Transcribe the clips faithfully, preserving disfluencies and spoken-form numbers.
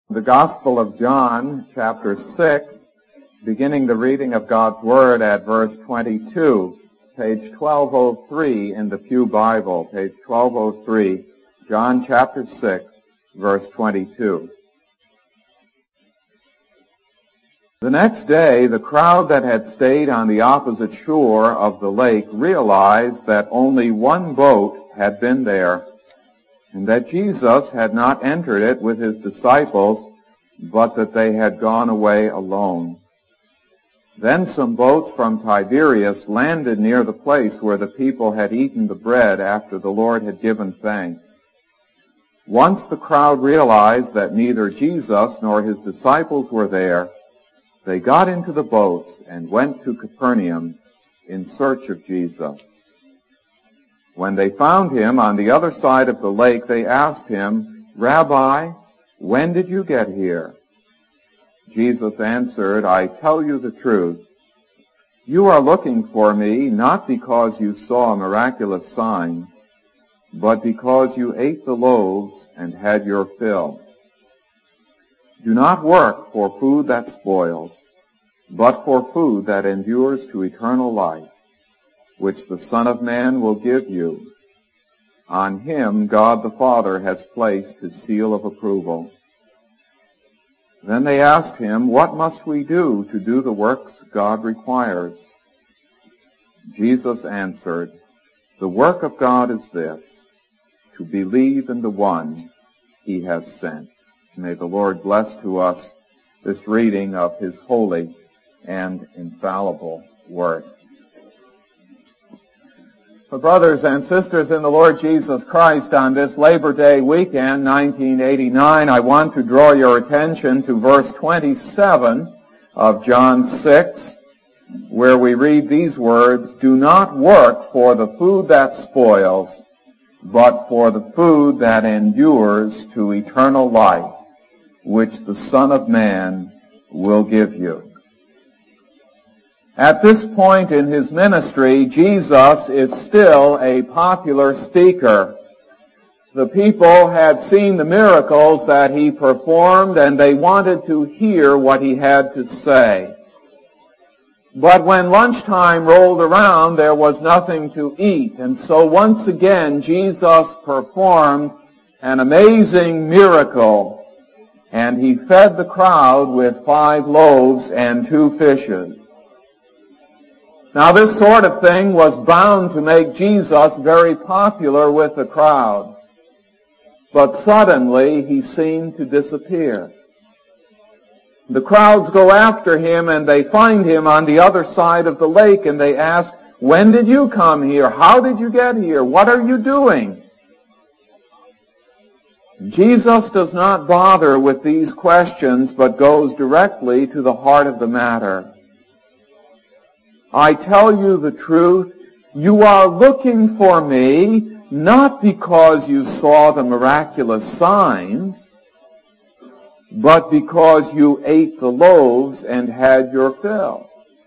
The Gospel of John, chapter six, beginning the reading of God's Word at verse twenty-two, page twelve oh three in the Pew Bible, page twelve oh three, John chapter six, verse twenty-two. The next day, the crowd that had stayed on the opposite shore of the lake realized that only one boat had been there, and that Jesus had not entered it with his disciples, but that they had gone away alone. Then some boats from Tiberias landed near the place where the people had eaten the bread after the Lord had given thanks. Once the crowd realized that neither Jesus nor his disciples were there, they got into the boats and went to Capernaum in search of Jesus. When they found him on the other side of the lake, they asked him, "Rabbi, when did you get here?" Jesus answered, "I tell you the truth. You are looking for me not because you saw miraculous signs, but because you ate the loaves and had your fill. Do not work for food that spoils, but for food that endures to eternal life, which the Son of Man will give you. On him God the Father has placed his seal of approval." Then they asked him, "What must we do to do the works God requires?" Jesus answered, "The work of God is this, to believe in the one he has sent." May the Lord bless to us this reading of his holy and infallible word. For brothers and sisters in the Lord Jesus Christ, on this Labor Day weekend, nineteen eighty-nine, I want to draw your attention to verse twenty-seven of John six, where we read these words, "Do not work for the food that spoils, but for the food that endures to eternal life, which the Son of Man will give you." At this point in his ministry, Jesus is still a popular speaker. The people had seen the miracles that he performed, and they wanted to hear what he had to say. But when lunchtime rolled around, there was nothing to eat, and so once again Jesus performed an amazing miracle, and he fed the crowd with five loaves and two fishes. Now, this sort of thing was bound to make Jesus very popular with the crowd. But suddenly, he seemed to disappear. The crowds go after him, and they find him on the other side of the lake, and they ask, "When did you come here? How did you get here? What are you doing?" Jesus does not bother with these questions, but goes directly to the heart of the matter. "I tell you the truth, you are looking for me not because you saw the miraculous signs, but because you ate the loaves and had your fill."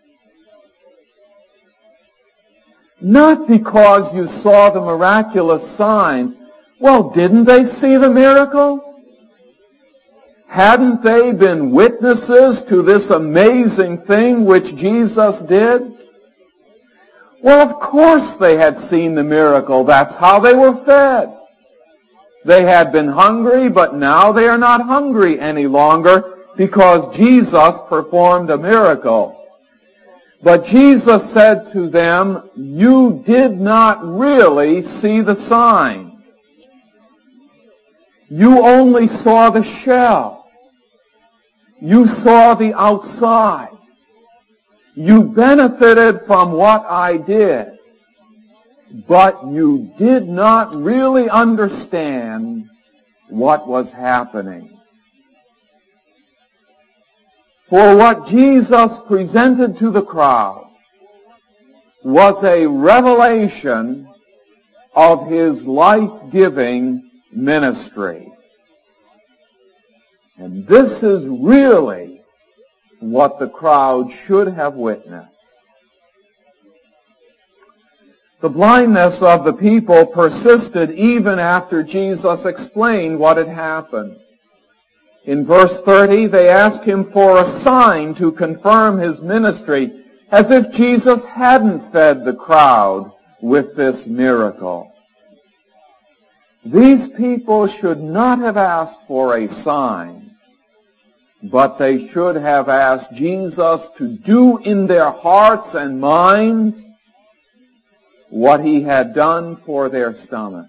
Not because you saw the miraculous signs. Well, didn't they see the miracle? Hadn't they been witnesses to this amazing thing which Jesus did? Well, of course they had seen the miracle. That's how they were fed. They had been hungry, but now they are not hungry any longer because Jesus performed a miracle. But Jesus said to them, "You did not really see the sign. You only saw the shell. You saw the outside. You benefited from what I did, but you did not really understand what was happening." For what Jesus presented to the crowd was a revelation of his life-giving ministry. And this is really what the crowd should have witnessed. The blindness of the people persisted even after Jesus explained what had happened. In verse thirty, they ask him for a sign to confirm his ministry, as if Jesus hadn't fed the crowd with this miracle. These people should not have asked for a sign, but they should have asked Jesus to do in their hearts and minds what he had done for their stomach.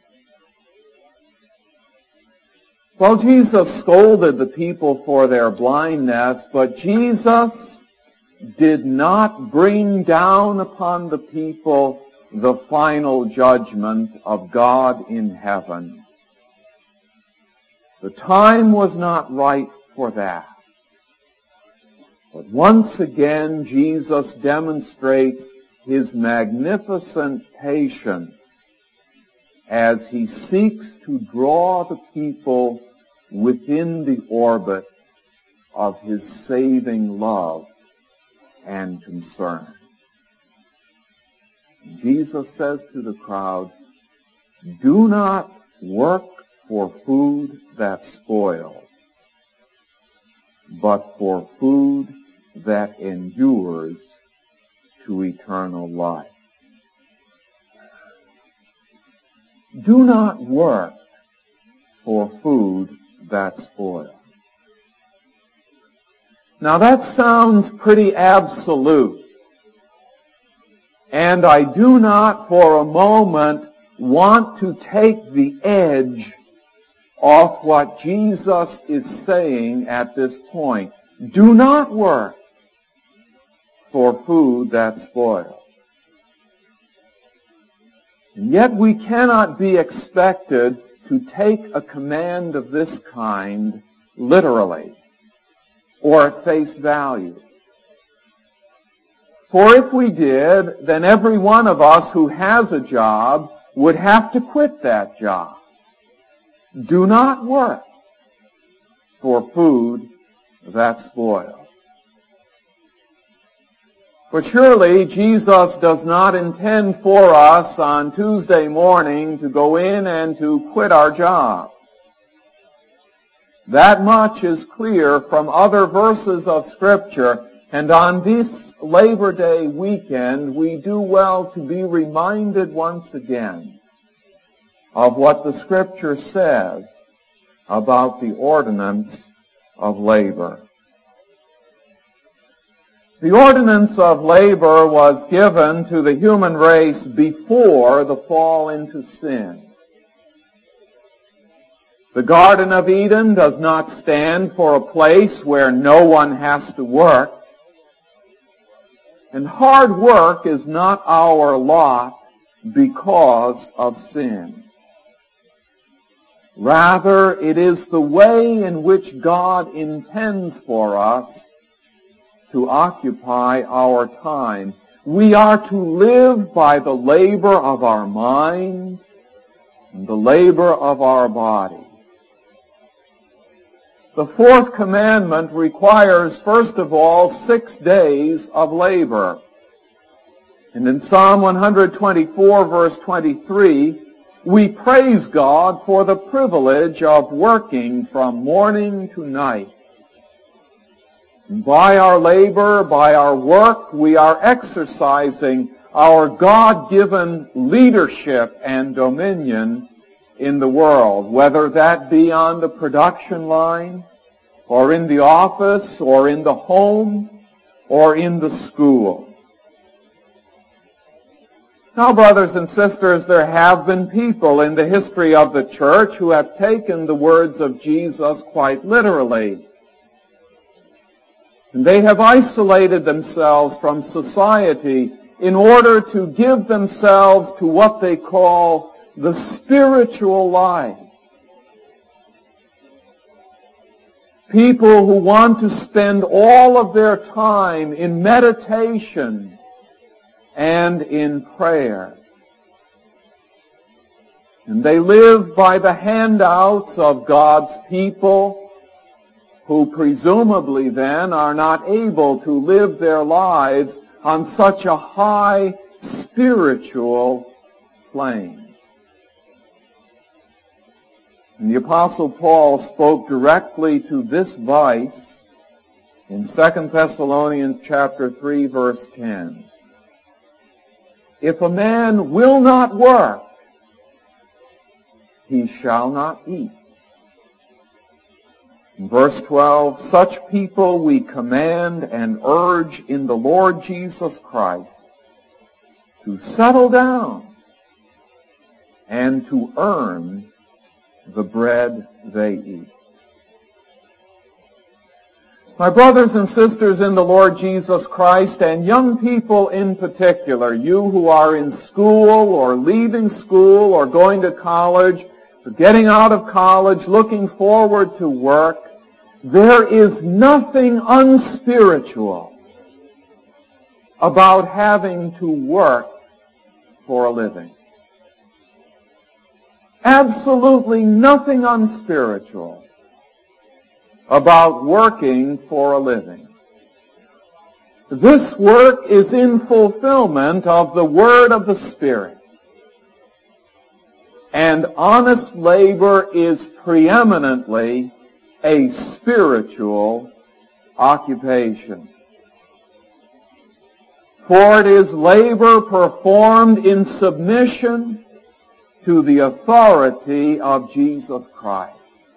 Well, Jesus scolded the people for their blindness, but Jesus did not bring down upon the people the final judgment of God in heaven. The time was not right for that. But once again, Jesus demonstrates his magnificent patience as he seeks to draw the people within the orbit of his saving love and concern. Jesus says to the crowd, "Do not work for food that spoils, but for food that endures to eternal life." Do not work for food that spoils. Now that sounds pretty absolute. And I do not for a moment want to take the edge off what Jesus is saying at this point. Do not work for food that spoils. And yet we cannot be expected to take a command of this kind literally or at face value. For if we did, then every one of us who has a job would have to quit that job. Do not work for food that spoils. But surely Jesus does not intend for us on Tuesday morning to go in and to quit our job. That much is clear from other verses of Scripture, and on this Labor Day weekend we do well to be reminded once again of what the Scripture says about the ordinance of labor. The ordinance of labor was given to the human race before the fall into sin. The Garden of Eden does not stand for a place where no one has to work. And hard work is not our lot because of sin. Rather, it is the way in which God intends for us to occupy our time. We are to live by the labor of our minds and the labor of our body. The fourth commandment requires, first of all, six days of labor. And in Psalm one twenty-four, verse twenty-three, we praise God for the privilege of working from morning to night. And by our labor, by our work, we are exercising our God-given leadership and dominion in the world, whether that be on the production line, or in the office, or in the home, or in the school. Now, brothers and sisters, there have been people in the history of the church who have taken the words of Jesus quite literally. And they have isolated themselves from society in order to give themselves to what they call the spiritual life. People who want to spend all of their time in meditation and in prayer. And they live by the handouts of God's people, who presumably then are not able to live their lives on such a high spiritual plane. And the Apostle Paul spoke directly to this vice in Second Thessalonians chapter three, verse ten. If a man will not work, he shall not eat. In verse twelve, such people we command and urge in the Lord Jesus Christ to settle down and to earn the bread they eat. My brothers and sisters in the Lord Jesus Christ, and young people in particular, you who are in school or leaving school or going to college, or getting out of college, looking forward to work, there is nothing unspiritual about having to work for a living. Absolutely nothing unspiritual about working for a living. This work is in fulfillment of the word of the Spirit. And honest labor is preeminently a spiritual occupation. For it is labor performed in submission to the authority of Jesus Christ.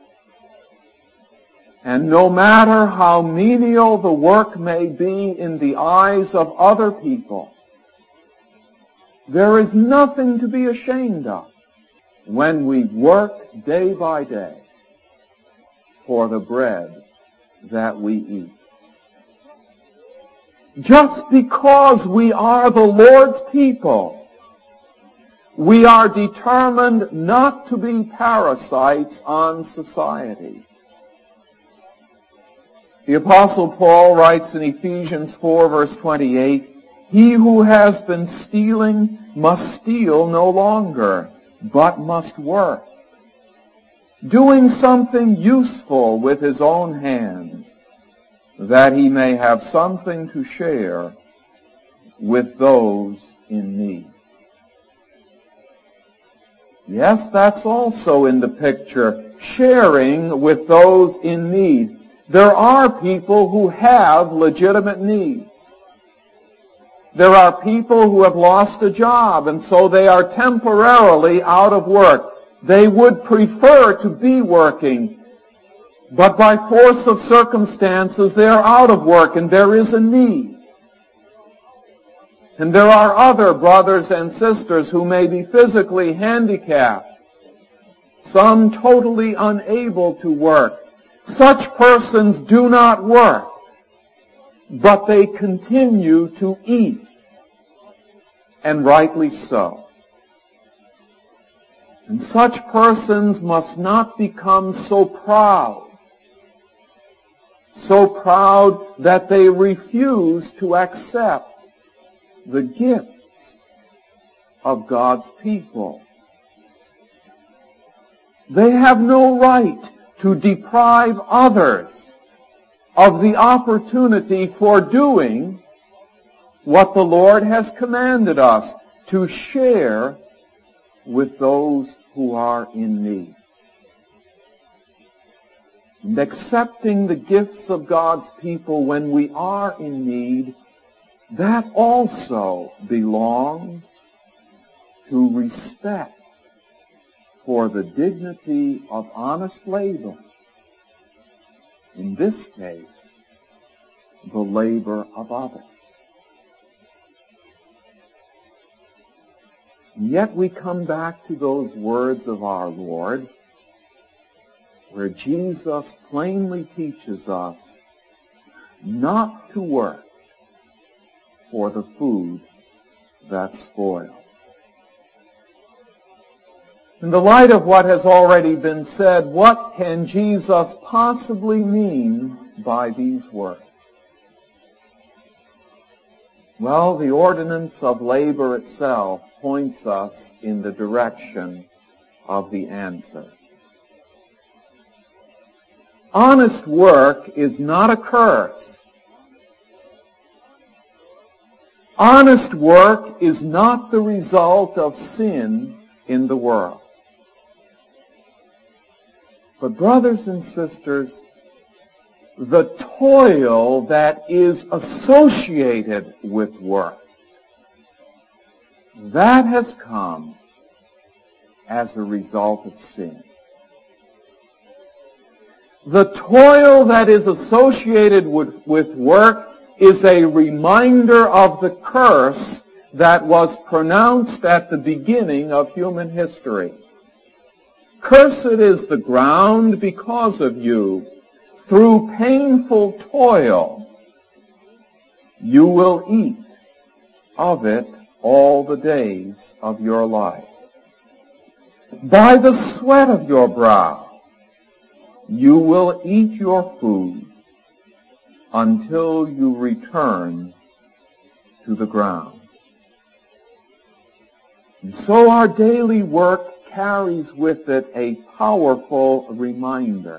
And no matter how menial the work may be in the eyes of other people, there is nothing to be ashamed of when we work day by day for the bread that we eat. Just because we are the Lord's people, we are determined not to be parasites on society. The Apostle Paul writes in Ephesians four, verse twenty-eight, he who has been stealing must steal no longer, but must work, doing something useful with his own hands, that he may have something to share with those in need. Yes, that's also in the picture, sharing with those in need. There are people who have legitimate needs. There are people who have lost a job, and so they are temporarily out of work. They would prefer to be working, but by force of circumstances, they are out of work, and there is a need. And there are other brothers and sisters who may be physically handicapped, some totally unable to work. Such persons do not work, but they continue to eat, and rightly so. And such persons must not become so proud, so proud that they refuse to accept the gifts of God's people. They have no right to deprive others of the opportunity for doing what the Lord has commanded us, to share with those who are in need. And accepting the gifts of God's people when we are in need, that also belongs to respect for the dignity of honest labor. In this case, the labor of others. And yet we come back to those words of our Lord, where Jesus plainly teaches us not to work for the food that spoils. In the light of what has already been said, what can Jesus possibly mean by these words? Well, the ordinance of labor itself points us in the direction of the answer. Honest work is not a curse. Honest work is not the result of sin in the world. But brothers and sisters, the toil that is associated with work, that has come as a result of sin. The toil that is associated with, with work is a reminder of the curse that was pronounced at the beginning of human history. Cursed is the ground because of you. Through painful toil, you will eat of it all the days of your life. By the sweat of your brow, you will eat your food until you return to the ground. And so our daily work carries with it a powerful reminder.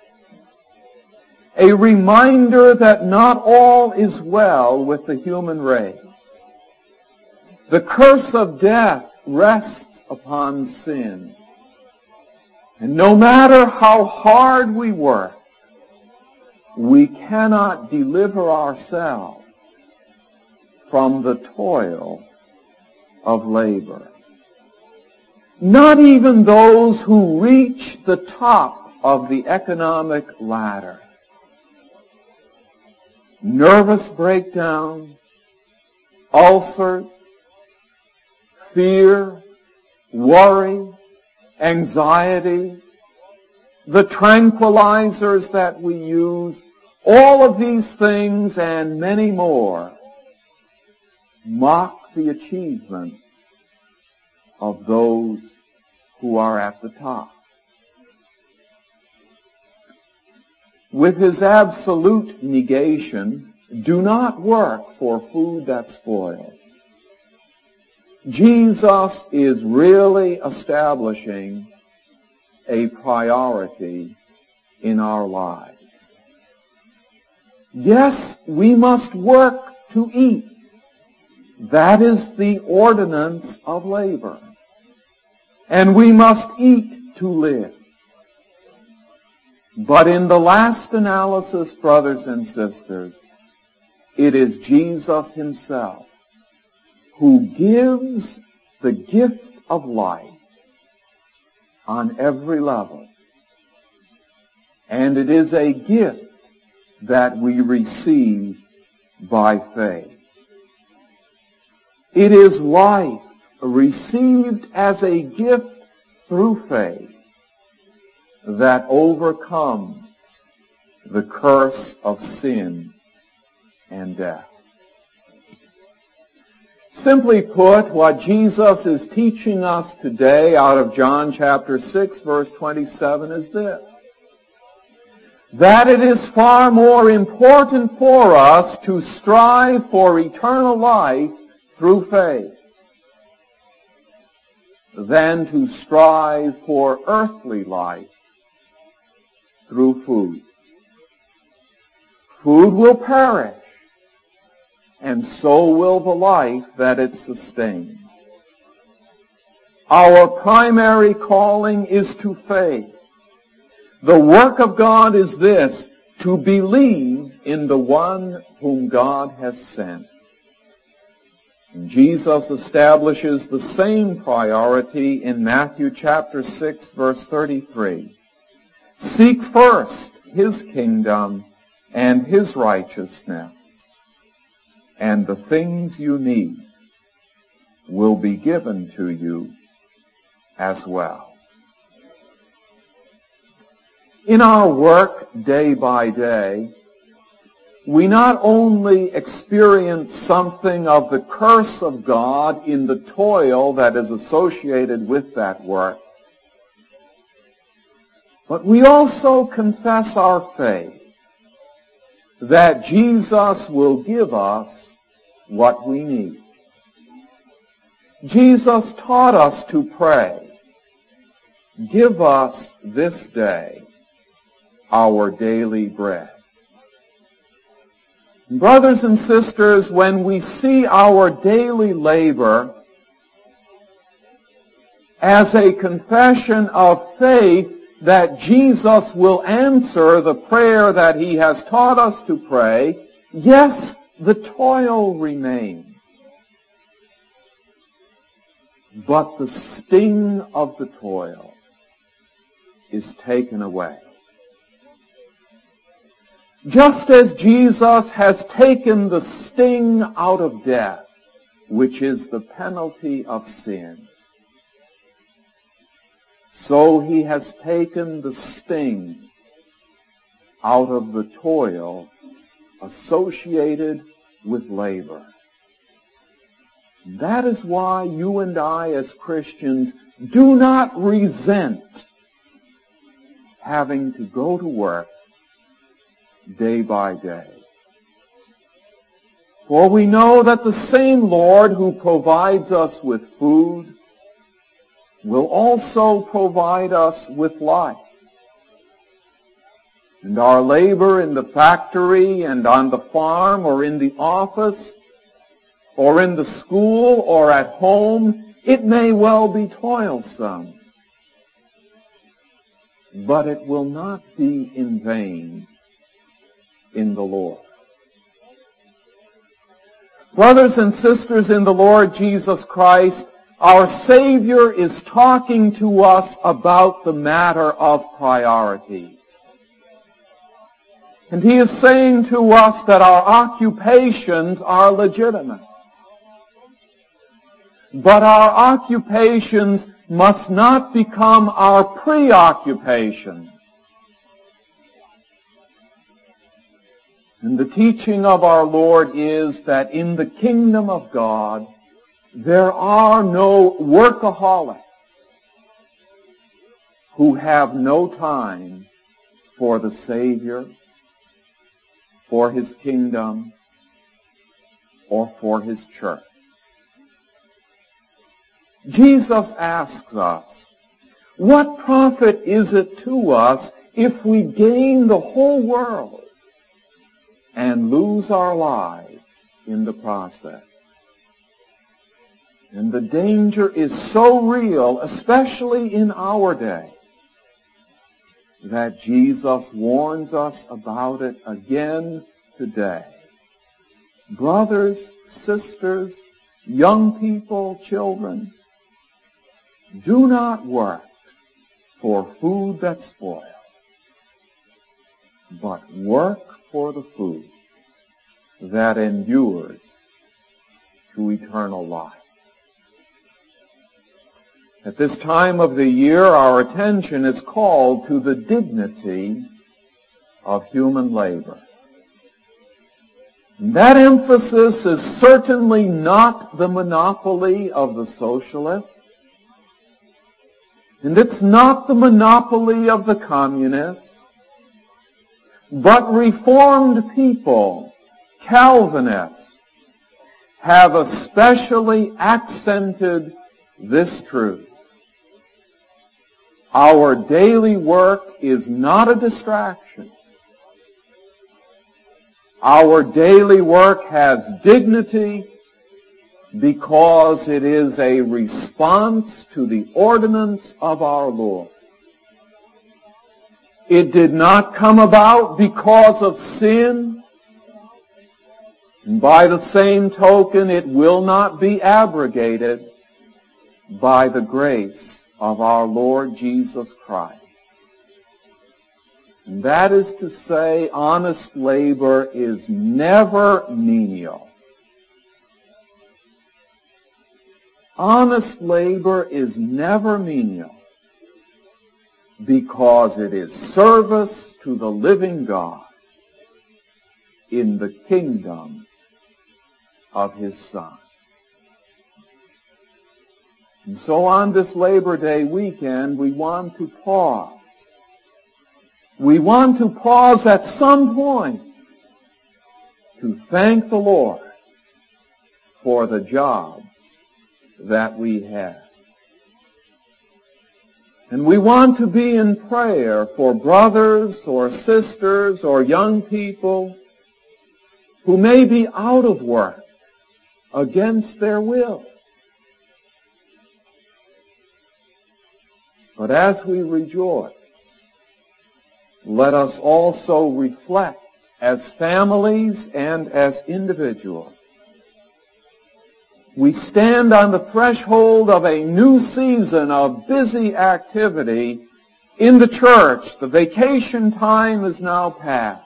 A reminder that not all is well with the human race. The curse of death rests upon sin. And no matter how hard we work, we cannot deliver ourselves from the toil of labor. Not even those who reach the top of the economic ladder. Nervous breakdowns, ulcers, fear, worry, anxiety, the tranquilizers that we use, all of these things and many more mock the achievement of those who are at the top. With his absolute negation, do not work for food that spoils. Jesus is really establishing a priority in our lives. Yes, we must work to eat. That is the ordinance of labor. And we must eat to live. But in the last analysis, brothers and sisters, it is Jesus himself who gives the gift of life on every level. And it is a gift that we receive by faith. It is life received as a gift through faith that overcomes the curse of sin and death. Simply put, what Jesus is teaching us today out of John chapter six, verse twenty-seven is this: that it is far more important for us to strive for eternal life through faith than to strive for earthly life through food. Food will perish, and so will the life that it sustains. Our primary calling is to faith. The work of God is this: to believe in the one whom God has sent. And Jesus establishes the same priority in Matthew chapter six, verse thirty-three. Seek first his kingdom and his righteousness, and the things you need will be given to you as well. In our work day by day, we not only experience something of the curse of God in the toil that is associated with that work, but we also confess our faith that Jesus will give us what we need. Jesus taught us to pray, "Give us this day our daily bread." Brothers and sisters, when we see our daily labor as a confession of faith that Jesus will answer the prayer that he has taught us to pray, yes, the toil remains. But the sting of the toil is taken away. Just as Jesus has taken the sting out of death, which is the penalty of sin, so he has taken the sting out of the toil associated with labor. That is why you and I as Christians do not resent having to go to work day by day. For we know that the same Lord who provides us with food will also provide us with life. And our labor in the factory and on the farm or in the office or in the school or at home, it may well be toilsome, but it will not be in vain in the Lord. Brothers and sisters in the Lord Jesus Christ, our Savior is talking to us about the matter of priority. And he is saying to us that our occupations are legitimate. But our occupations must not become our preoccupation. And the teaching of our Lord is that in the kingdom of God, there are no workaholics who have no time for the Savior, for his kingdom, or for his church. Jesus asks us, what profit is it to us if we gain the whole world and lose our lives in the process? And the danger is so real, especially in our day, that Jesus warns us about it again today. Brothers, sisters, young people, children, do not work for food that spoils, but work for the food that endures to eternal life. At this time of the year, our attention is called to the dignity of human labor. And that emphasis is certainly not the monopoly of the socialists, and it's not the monopoly of the communists, but Reformed people, Calvinists, have especially accented this truth. Our daily work is not a distraction. Our daily work has dignity because it is a response to the ordinance of our Lord. It did not come about because of sin, and by the same token, it will not be abrogated by the grace of our Lord Jesus Christ. And that is to say, honest labor is never menial. Honest labor is never menial because it is service to the living God in the kingdom of his Son. And so on this Labor Day weekend, we want to pause. We want to pause at some point to thank the Lord for the jobs that we have. And we want to be in prayer for brothers or sisters or young people who may be out of work against their will. But as we rejoice let us also reflect as families and as individuals. We stand on the threshold of a new season of busy activity in the church. The vacation time is now past.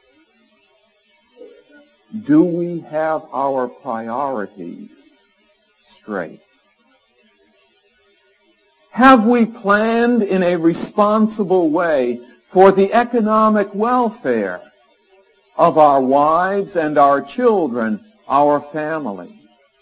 Do we have our priorities straight? Have we planned in a responsible way for the economic welfare of our wives and our children, our family?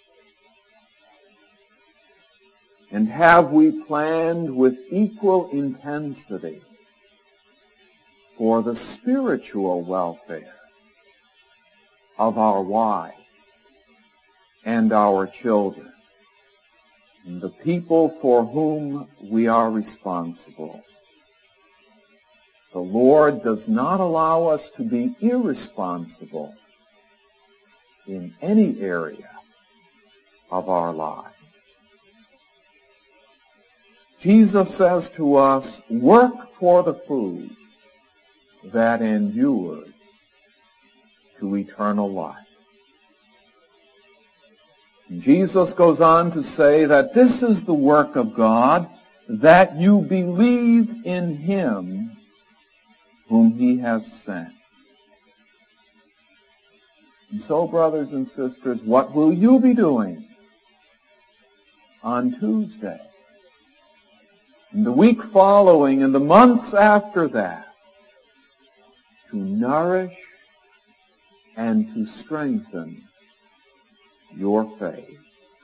And have we planned with equal intensity for the spiritual welfare of our wives and our children, and the people for whom we are responsible? The Lord does not allow us to be irresponsible in any area of our lives. Jesus says to us, work for the food that endures to eternal life. And Jesus goes on to say that this is the work of God, that you believe in him whom he has sent. And so, brothers and sisters, what will you be doing on Tuesday, and the week following, and the months after that, to nourish and to strengthen your faith?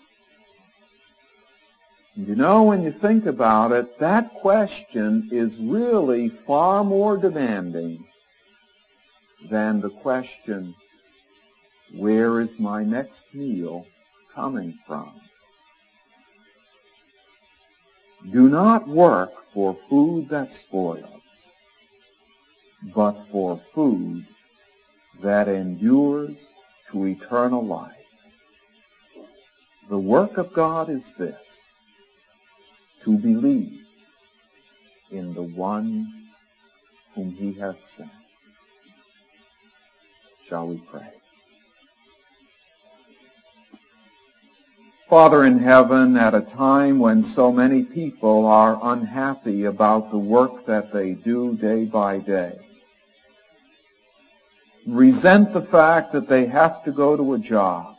And you know, when you think about it, that question is really far more demanding than the question, where is my next meal coming from? Do not work for food that spoils, but for food that endures to eternal life. The work of God is this: to believe in the one whom he has sent. Shall we pray? Father in heaven, at a time when so many people are unhappy about the work that they do day by day, resent the fact that they have to go to a job,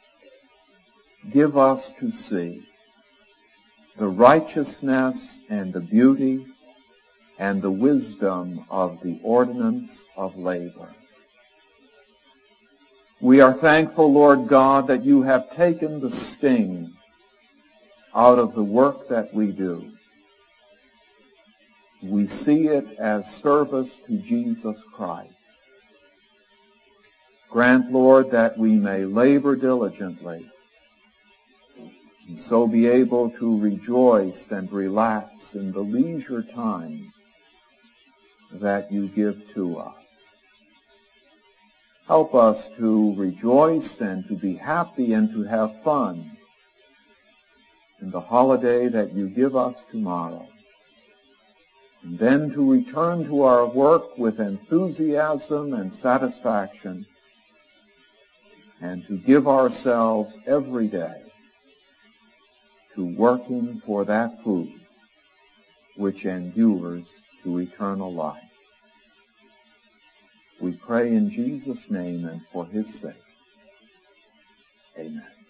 give us to see the righteousness and the beauty and the wisdom of the ordinance of labor. We are thankful, Lord God, that you have taken the sting out of the work that we do. We see it as service to Jesus Christ. Grant, Lord, that we may labor diligently, and so be able to rejoice and relax in the leisure time that you give to us. Help us to rejoice and to be happy and to have fun in the holiday that you give us tomorrow, and then to return to our work with enthusiasm and satisfaction, and to give ourselves every day to working for that food which endures to eternal life. We pray in Jesus' name and for his sake. Amen.